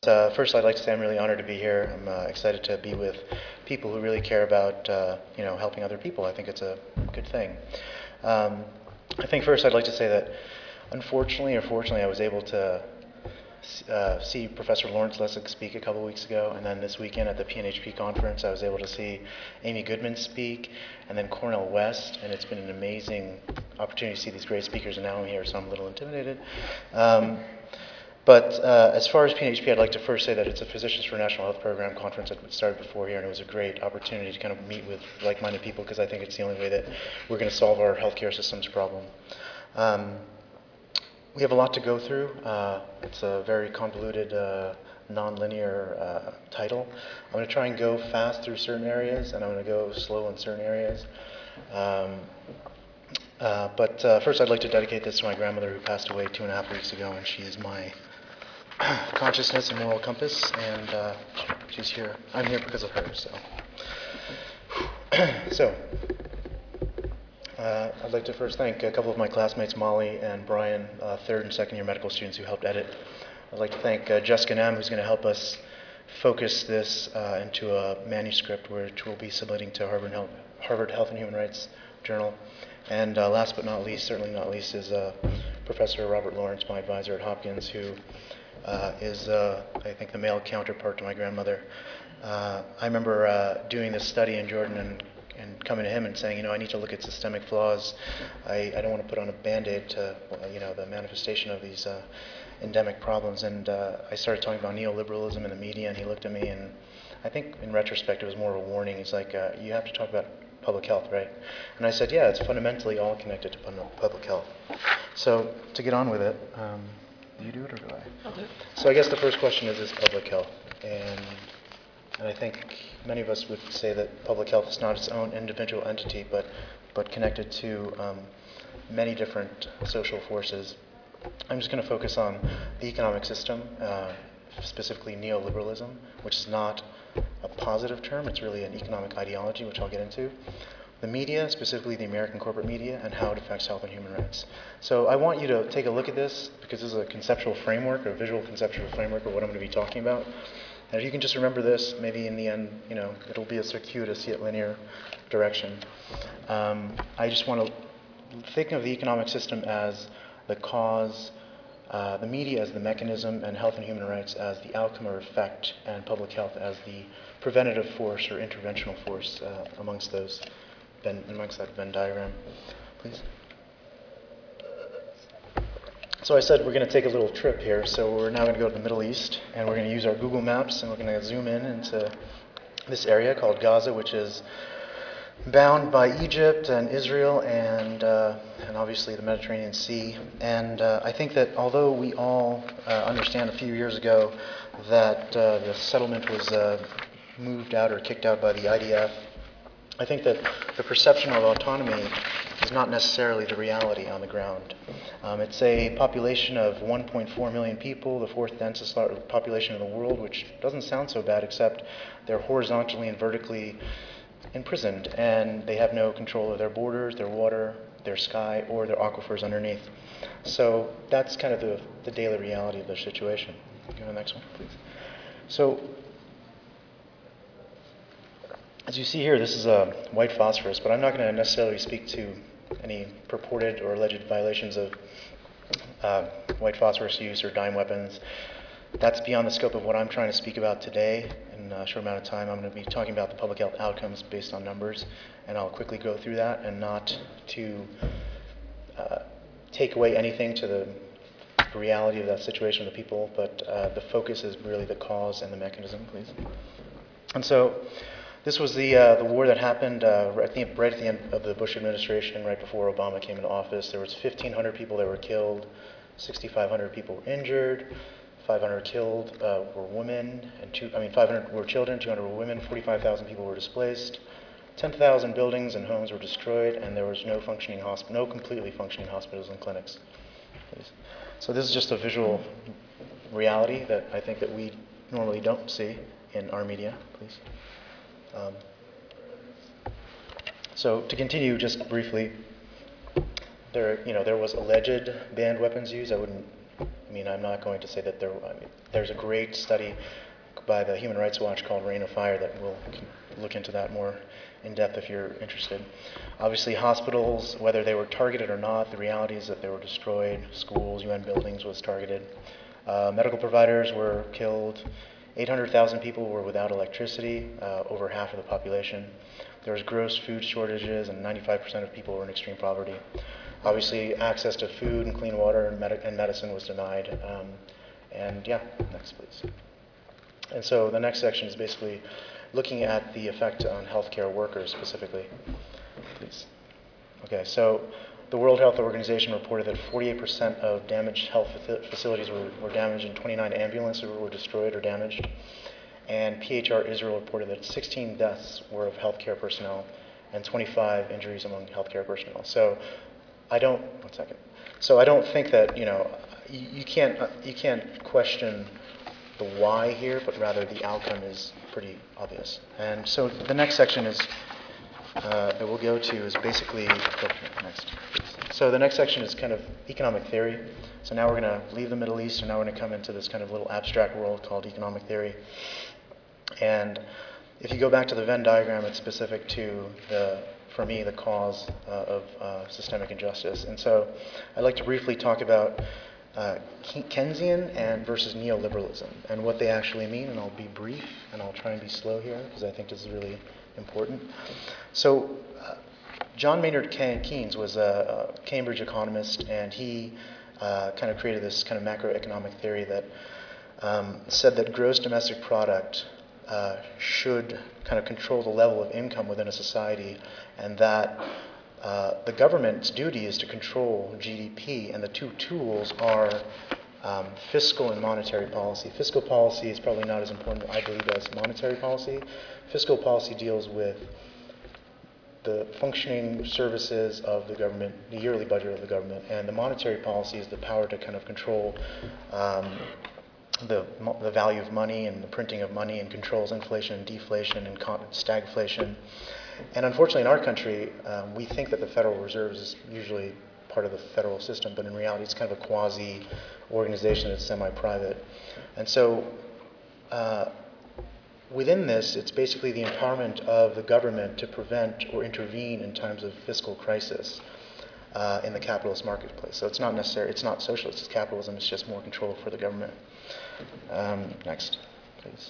First, I'd like to say I'm really honored to be here. I'm excited to be with people who really care about, helping other people. I think it's a good thing. Um, I think first I'd like to say that, unfortunately or fortunately, I was able to see Professor Lawrence Lessig speak a couple weeks ago, and then this weekend at the PNHP conference, I was able to see Amy Goodman speak, and then Cornel West, and it's been an amazing opportunity to see these great speakers, and now I'm here, so I'm a little intimidated. But as far as PNHP, I'd like to first say that it's a Physicians for National Health Program conference that started before here, and it was a great opportunity to kind of meet with like-minded people, because I think it's the only way that we're going to solve our healthcare system's problem. We have a lot to go through. It's a very convoluted, non-linear title. I'm going to try and go fast through certain areas, and I'm going to go slow in certain areas. But first, I'd like to dedicate this to my grandmother, who passed away 2.5 weeks ago, and she is my consciousness and moral compass, and she's here. I'm here because of her. I'd like to first thank a couple of my classmates, Molly and Brian, third and second year medical students who helped edit. I'd like to thank Jessica Nam, who's going to help us focus this into a manuscript which we'll be submitting to Harvard Health and Human Rights Journal. And last but not least, certainly not least, is Professor Robert Lawrence, my advisor at Hopkins, who is, I think, the male counterpart to my grandmother. I remember doing this study in Jordan and coming to him and saying, I need to look at systemic flaws. I don't want to put on a Band-Aid to, the manifestation of these endemic problems. And I started talking about neoliberalism in the media, and he looked at me, and I think in retrospect it was more of a warning. He's like, you have to talk about public health, right? And I said, yeah, it's fundamentally all connected to public health. So to get on with it, do you do it or do I? I'll do it. So I guess the first question is public health? And I think many of us would say that public health is not its own individual entity, but connected to many different social forces. I'm just going to focus on the economic system, specifically neoliberalism, which is not a positive term. It's really an economic ideology, which I'll get into. The media, specifically the American corporate media, and how it affects health and human rights. So I want you to take a look at this, because this is a conceptual framework, a visual conceptual framework of what I'm going to be talking about. And if you can just remember this, maybe in the end, it'll be a circuitous yet linear direction. I just want to think of the economic system as the cause, the media as the mechanism, and health and human rights as the outcome or effect, and public health as the preventative force or interventional force amongst that Venn diagram. Please. So I said we're going to take a little trip here, so we're now going to go to the Middle East, and we're going to use our Google Maps, and we're going to zoom in into this area called Gaza, which is bound by Egypt and Israel and obviously the Mediterranean Sea. And I think that although we all understand a few years ago that the settlement was moved out or kicked out by the IDF, I think that the perception of autonomy is not necessarily the reality on the ground. It's a population of 1.4 million people, the fourth densest population in the world, which doesn't sound so bad, except they're horizontally and vertically imprisoned, and they have no control of their borders, their water, their sky, or their aquifers underneath. So that's kind of the daily reality of their situation. Go to the next one, please. So as you see here, this is a white phosphorus, but I'm not going to necessarily speak to any purported or alleged violations of white phosphorus use or dime weapons. That's beyond the scope of what I'm trying to speak about today. In a short amount of time, I'm going to be talking about the public health outcomes based on numbers, and I'll quickly go through that, and not to take away anything to the reality of that situation of the people, but the focus is really the cause and the mechanism, please. And so this was the war that happened right at the end of the Bush administration, right before Obama came into office. There was 1,500 people that were killed, 6,500 people were injured, 500 killed were women, and 500 were children, 200 were women, 45,000 people were displaced, 10,000 buildings and homes were destroyed, and there was no completely functioning hospitals and clinics. Please. So this is just a visual reality that I think that we normally don't see in our media, please. So to continue just briefly, there was alleged banned weapons use. I wouldn't I mean, I'm not going to say that there's a great study by the Human Rights Watch called Rain of Fire that will look into that more in depth if you're interested. Obviously, hospitals, whether they were targeted or not, the reality is that they were destroyed. Schools, UN buildings was targeted. Medical providers were killed. 800,000 people were without electricity, over half of the population. There was gross food shortages, and 95% of people were in extreme poverty. Obviously, access to food and clean water and medicine was denied. And yeah, next please. And so the next section is basically looking at the effect on healthcare workers specifically. Please. Okay, so the World Health Organization reported that 48% of damaged health facilities were damaged, and 29 ambulances were destroyed or damaged. And PHR Israel reported that 16 deaths were of healthcare personnel and 25 injuries among healthcare personnel. So I don't think that, you can't question the why here, but rather the outcome is pretty obvious. And so the next section is that we'll go to is basically next. So the next section is kind of economic theory. So now we're going to leave the Middle East, and now we're going to come into this kind of little abstract world called economic theory. And if you go back to the Venn diagram, it's specific to for me, the cause of systemic injustice. And so I'd like to briefly talk about Keynesian and versus neoliberalism and what they actually mean, and I'll be brief and I'll try and be slow here because I think this is really important. So John Maynard Keynes was a Cambridge economist, and he kind of created this kind of macroeconomic theory that said that gross domestic product should kind of control the level of income within a society, and that the government's duty is to control GDP, and the two tools are fiscal and monetary policy. Fiscal policy is probably not as important, I believe, as monetary policy. Fiscal policy deals with the functioning services of the government, the yearly budget of the government, and the monetary policy is the power to kind of control the value of money and the printing of money, and controls inflation and deflation and stagflation. And unfortunately, in our country, we think that the Federal Reserve is usually part of the federal system, but in reality, it's kind of a quasi-organization that's semi-private. And so within this, it's basically the empowerment of the government to prevent or intervene in times of fiscal crisis in the capitalist marketplace. So it's not socialist, it's capitalism, it's just more control for the government. Next, please.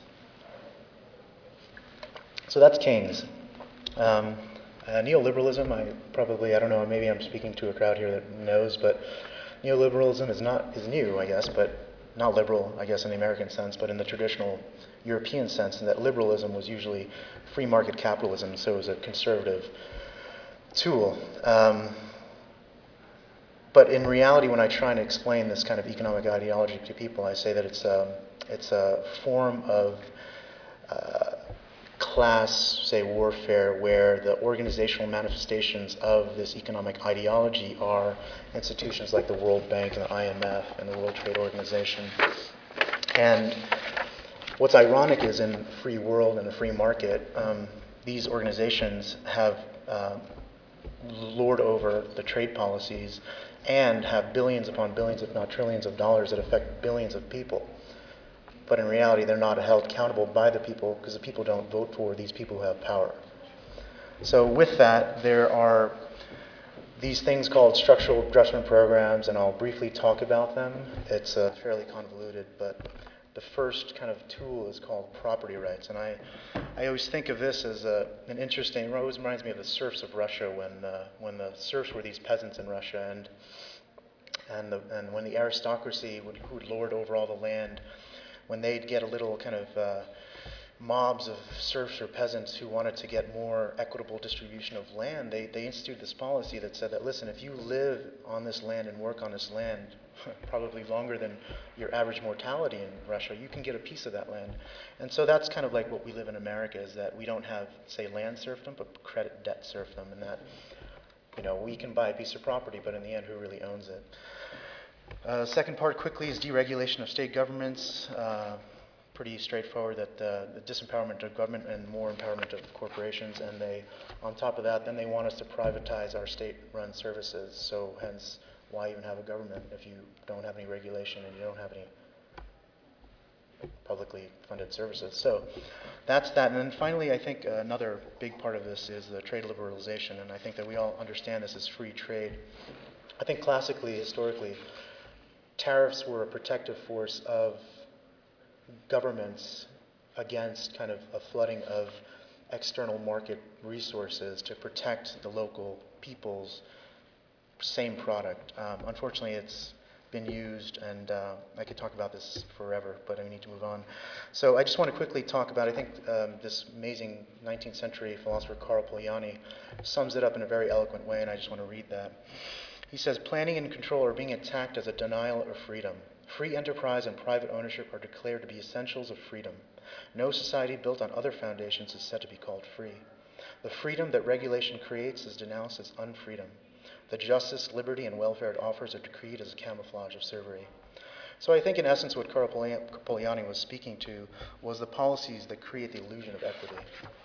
So that's Keynes. Neoliberalism, I don't know, maybe I'm speaking to a crowd here that knows, but neoliberalism is new, I guess, but not liberal, I guess, in the American sense, but in the traditional European sense, in that liberalism was usually free market capitalism, so it was a conservative tool. But in reality, when I try and explain this kind of economic ideology to people, I say that it's a form of class, say, warfare, where the organizational manifestations of this economic ideology are institutions like the World Bank and the IMF and the World Trade Organization. And what's ironic is in a free world and a free market, these organizations have lord over the trade policies and have billions upon billions, if not trillions of dollars that affect billions of people. But in reality, they're not held accountable by the people because the people don't vote for these people who have power. So with that, there are these things called structural adjustment programs, and I'll briefly talk about them. It's fairly convoluted, but the first kind of tool is called property rights. And I always think of this as an interesting, it always reminds me of the serfs of Russia when the serfs were these peasants in Russia, and when the aristocracy who would lord over all the land, when they'd get a little kind of mobs of serfs or peasants who wanted to get more equitable distribution of land, they instituted this policy that said that, listen, if you live on this land and work on this land probably longer than your average mortality in Russia, you can get a piece of that land. And so that's kind of like what we live in America, is that we don't have, say, land serfdom, but credit debt serfdom, and that, we can buy a piece of property, but in the end, who really owns it? Second part quickly is deregulation of state governments. Pretty straightforward, that the disempowerment of government and more empowerment of corporations, and on top of that, then they want us to privatize our state-run services, so hence why even have a government if you don't have any regulation and you don't have any publicly funded services? So that's that. And then finally, I think another big part of this is the trade liberalization, and I think that we all understand this as free trade. I think classically, historically, tariffs were a protective force of governments against kind of a flooding of external market resources to protect the local people's same product. Unfortunately, it's been used, and I could talk about this forever, but I need to move on. So I just want to quickly talk about, I think this amazing 19th century philosopher Karl Polanyi sums it up in a very eloquent way, and I just want to read that. He says, planning and control are being attacked as a denial of freedom. Free enterprise and private ownership are declared to be essentials of freedom. No society built on other foundations is said to be called free. The freedom that regulation creates is denounced as unfreedom. The justice, liberty, and welfare it offers are decreed as a camouflage of servility. So I think in essence what Karl Polanyi was speaking to was the policies that create the illusion of equity.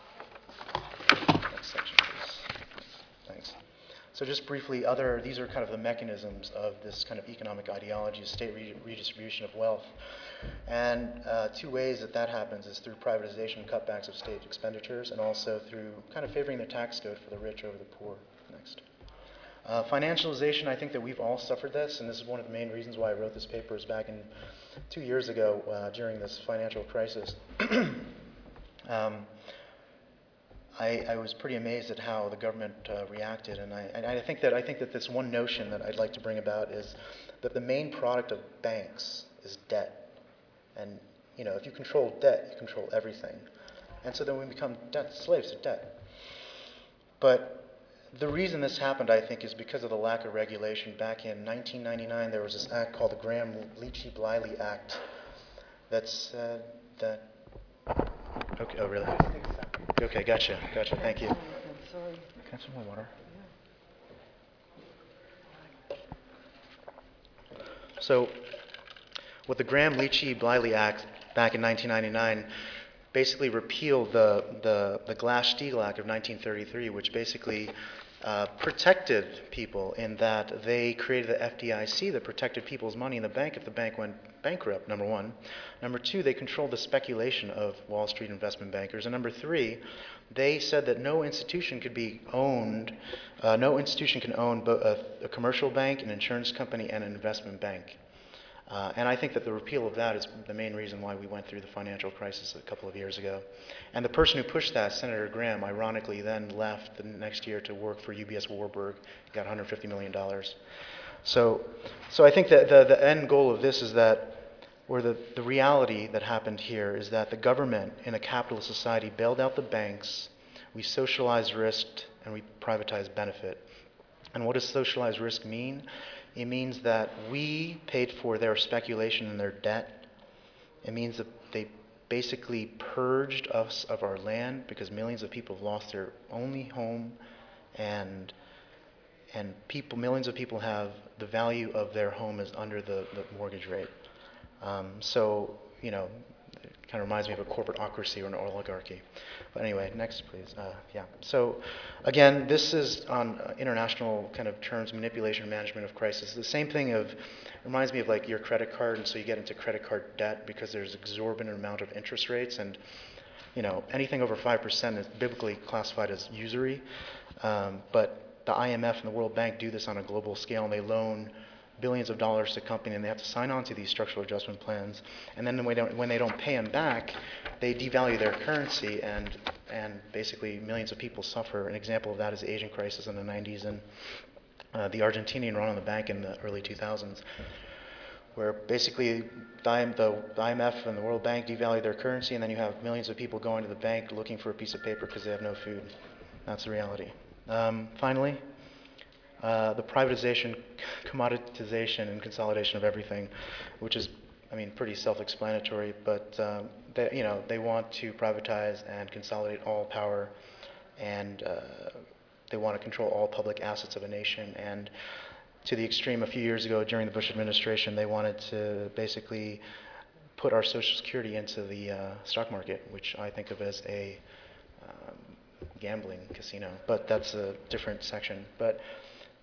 Next section, please. Thanks. So just briefly, these are kind of the mechanisms of this kind of economic ideology, state redistribution of wealth. And two ways that happens is through privatization and cutbacks of state expenditures, and also through kind of favoring the tax code for the rich over the poor. Next. Financialization, I think that we've all suffered this, and this is one of the main reasons why I wrote this paper is back in 2 years ago during this financial crisis. I was pretty amazed at how the government reacted, and I think that this one notion that I'd like to bring about is that the main product of banks is debt, and if you control debt, you control everything, and so then we become slaves of debt. But the reason this happened, I think, is because of the lack of regulation. Back in 1999, there was this act called the Graham-Leachy-Bliley Act that said that. Okay, oh really? Okay, gotcha, thank you. Sorry. Can I have some more water? So, with the Graham-Leachy-Bliley Act back in 1999, basically repealed the Glass-Steagall Act of 1933, which basically protected people in that they created the FDIC that protected people's money in the bank if the bank went bankrupt, number one. Number two, they controlled the speculation of Wall Street investment bankers. And number three, they said that no institution could be owned, no institution can own a commercial bank, an insurance company, and an investment bank. And I think that the repeal of that is the main reason why we went through the financial crisis a couple of years ago. And the person who pushed that, Senator Graham, ironically then left the next year to work for UBS Warburg, got $150 million. So I think that the end goal of this is that, or the reality that happened here is that the government in a capitalist society bailed out the banks, we socialized risk, and we privatized benefit. And what does socialized risk mean? It means that we paid for their speculation and their debt. It means that they basically purged us of our land because millions of people have lost their only home, and millions of people have the value of their home is under the mortgage rate. So, it kind of reminds me of a corporateocracy or an oligarchy. But anyway, next please. Yeah. So again, this is on international kind of terms, manipulation and management of crisis. The same thing reminds me of like your credit card, and so you get into credit card debt because there's exorbitant amount of interest rates, and anything over 5% is biblically classified as usury. But the IMF and the World Bank do this on a global scale, and they loan billions of dollars to companies, and they have to sign on to these structural adjustment plans. And then when they don't pay them back, they devalue their currency, and basically millions of people suffer. An example of that is the Asian crisis in the 90s and the Argentinian run on the bank in the early 2000s, where basically the IMF and the World Bank devalue their currency, and then you have millions of people going to the bank looking for a piece of paper because they have no food. That's the reality. Finally, the privatization, commoditization, and consolidation of everything, which is, pretty self-explanatory. But they want to privatize and consolidate all power, and they want to control all public assets of a nation. And to the extreme, a few years ago during the Bush administration, they wanted to basically put our Social Security into the stock market, which I think of as a gambling casino. But that's a different section. But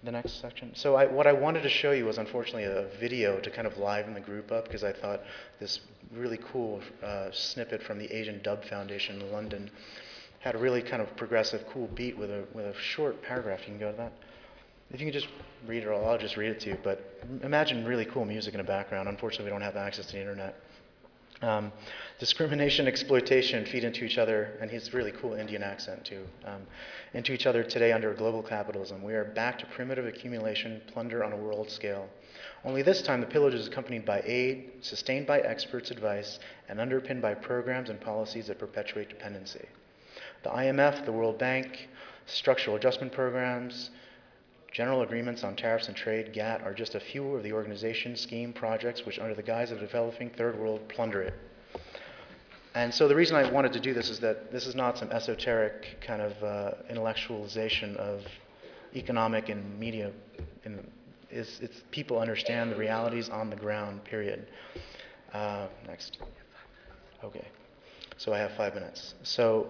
the next section. So what I wanted to show you was unfortunately a video to kind of liven the group up, because I thought this really cool snippet from the Asian Dub Foundation in London had a really kind of progressive, cool beat with a short paragraph. You can go to that. If you can just read it, I'll just read it to you. But imagine really cool music in the background. Unfortunately, we don't have access to the internet. Discrimination, exploitation feed into each other, and he's really cool Indian accent too, into each other today under global capitalism. We are back to primitive accumulation, plunder on a world scale. Only this time the pillage is accompanied by aid, sustained by experts' advice, and underpinned by programs and policies that perpetuate dependency. The IMF, the World Bank, structural adjustment programs, general agreements on tariffs and trade, GATT, are just a few of the organization scheme projects which, under the guise of developing third world, plunder it. And so the reason I wanted to do this is that this is not some esoteric kind of intellectualization of economic and media. It's people understand the realities on the ground, period. Next. Okay. So I have 5 minutes. So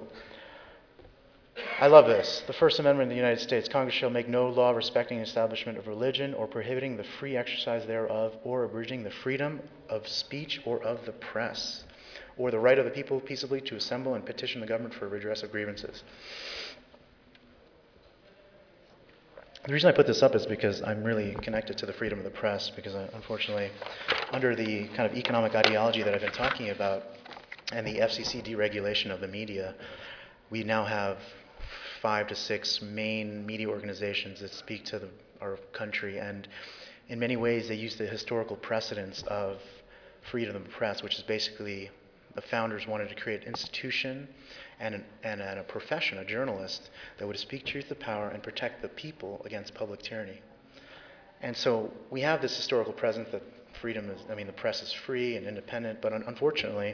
I love this. The First Amendment of the United States. Congress shall make no law respecting the establishment of religion or prohibiting the free exercise thereof or abridging the freedom of speech or of the press or the right of the people peaceably to assemble and petition the government for redress of grievances. The reason I put this up is because I'm really connected to the freedom of the press, because unfortunately, under the kind of economic ideology that I've been talking about and the FCC deregulation of the media, we now have 5 to 6 main media organizations that speak to our country, and in many ways they use the historical precedence of freedom of the press, which is basically the founders wanted to create an institution and a profession, a journalist, that would speak truth to power and protect the people against public tyranny. And so we have this historical presence that the press is free and independent, but unfortunately,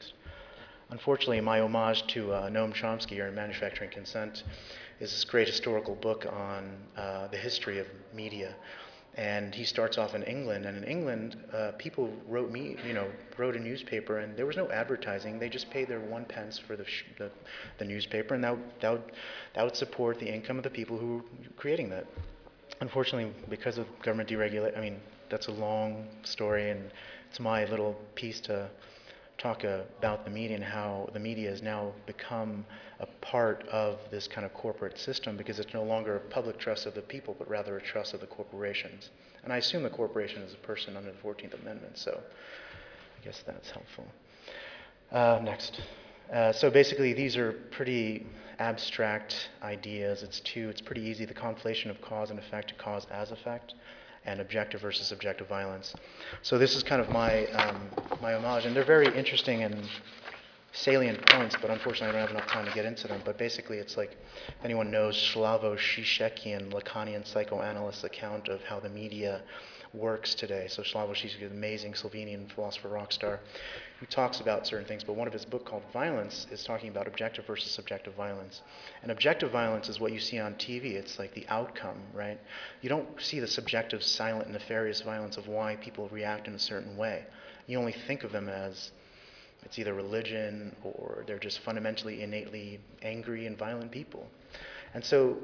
my homage to Noam Chomsky here in Manufacturing Consent is this great historical book on the history of media. And he starts off in England, and in England, people wrote a newspaper, and there was no advertising. They just paid their 1 pence for the newspaper, and that would support the income of the people who were creating that. Unfortunately, because of government deregulation, that's a long story, and it's my little piece to talk about the media and how the media has now become a part of this kind of corporate system, because it's no longer a public trust of the people, but rather a trust of the corporations. And I assume the corporation is a person under the 14th Amendment, so I guess that's helpful. Next. So basically, these are pretty abstract ideas. It's pretty easy. The conflation of cause and effect to cause as effect, and objective versus subjective violence. So this is kind of my homage, and they're very interesting and salient points, but unfortunately I don't have enough time to get into them. But basically it's like, if anyone knows Slavoj Žižek's Lacanian psychoanalyst account of how the media works today. So Slavoj Žižek is an amazing Slovenian philosopher, rock star, who talks about certain things, but one of his book called Violence is talking about objective versus subjective violence. And objective violence is what you see on TV. It's like the outcome, right? You don't see the subjective, silent, nefarious violence of why people react in a certain way. You only think of them as it's either religion or they're just fundamentally, innately angry and violent people. And so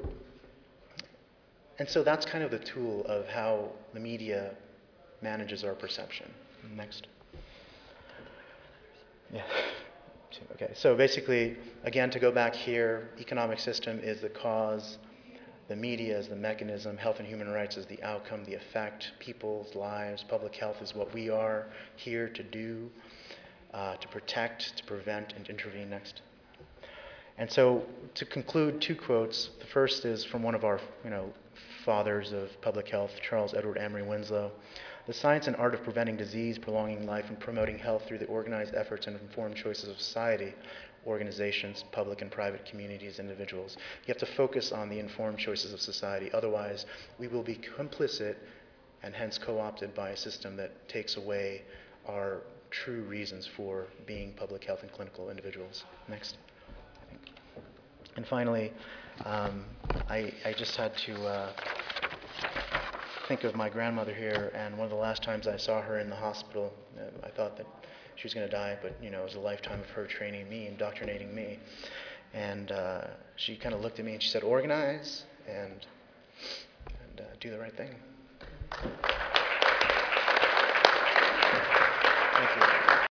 that's kind of the tool of how the media manages our perception. Next. Yeah. Okay, so basically, again, to go back here, economic system is the cause, the media is the mechanism, health and human rights is the outcome, the effect, people's lives, public health is what we are here to do, to protect, to prevent, and to intervene. Next. And so, to conclude, 2 quotes. The first is from one of our, fathers of public health, Charles Edward Amory Winslow. The science and art of preventing disease, prolonging life, and promoting health through the organized efforts and informed choices of society, organizations, public and private communities, individuals. You have to focus on the informed choices of society. Otherwise, we will be complicit and hence co-opted by a system that takes away our true reasons for being public health and clinical individuals. Next. And finally, I just had to think of my grandmother here, and one of the last times I saw her in the hospital, I thought that she was going to die, but it was a lifetime of her training me, indoctrinating me. And she kind of looked at me and she said, "Organize and do the right thing.